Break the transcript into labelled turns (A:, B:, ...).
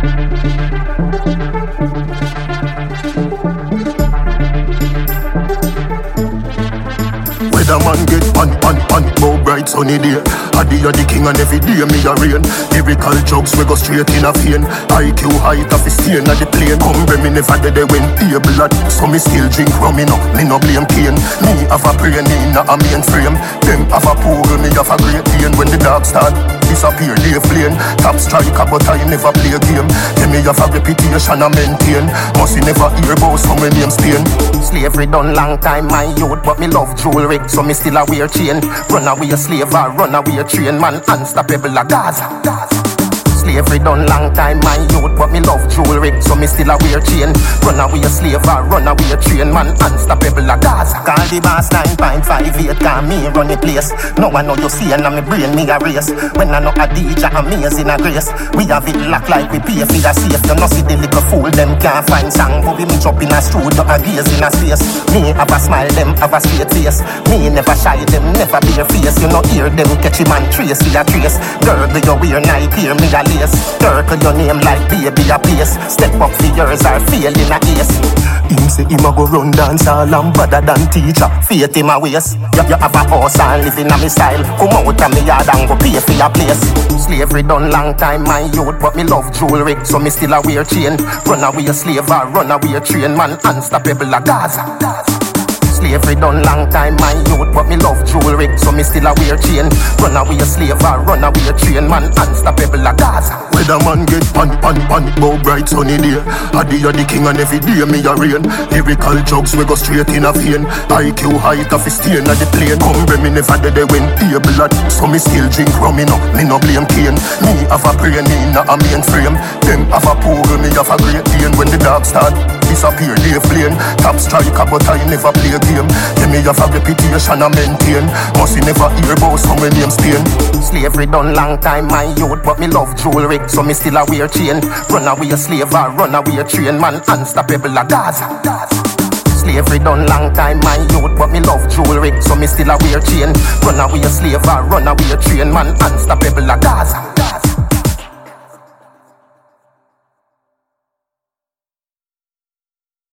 A: Whether man get on, bow bright sunny day. Adi a the king and every day me a rain. Lyrical jokes we go straight in a vein. IQ height of a stain at the plane. Come me never did they win table at. So me still drink rum, me no blame cane. Me have a brain in a mainframe. Them have a pool, me have a great pain. When the dark start disappear, leave lane. Top striker but I never play a game. Them me have a reputation I maintain. Must you never hear about some name Spain. Slavery done long time my youth, but me love jewelry. So me still a wear chain. Run away a slave or run away a train. Man unstoppable a Gaza. Slavery done long time my youth, but me love jewelry. So me still a wear chain. Run away a slave or run away a train. Man unstoppable a Gaza. Call the boss 9.58, can me run the place. No one know you see and me brain me a race. When I know a DJ amazing a grace. We have it locked like we pay for the safe. You know see the little fool them can't find song. But we me jump in a studio a gaze in a space. Me have a smile, them have a straight face. Me never shy, them never bare face. You know hear them catch him and trace with a trace. Girl, do you wear Nike, hear me a lace. Circle your name like baby a place. Step up for yours or fail in a ace. Him say him a go run dance all and better than teacher. Faith him a waste. You have a house and live in a me style. Come out of me yard and go pay for your place. Slavery done long time my youth, but me love jewelry. So me still a wear chain. Run away a slave or run away a train. Man unstoppable a Gaza. Slavery done long time my youth, but me love jewelry. So me still a wear chain. Run away a slave or run away a train. Man unstoppable a Gaza. Whether man get on, bow bright sunny day. Adi a the king and every day me a rain. Lyrical jokes we go straight in a vein. IQ height of a stain at the plane. Come me never did they win table at. So me still drink rum, me no blame cane. Me have a brain in a mainframe. Them have a pool, me have a great pain. When the dark start disappear, leave lane. Top striker but I never play a game. Them me have a reputation I maintain. Must you never hear about some name Spain. Slavery done long time my youth, but me love jewelry. So me still a wear chain. Run away a slave or run away a train. Man unstoppable a Gaza. Slavery done long time my youth, but me love jewelry. So me still a wear chain. Run away a slave or run away a train. Man unstoppable a Gaza.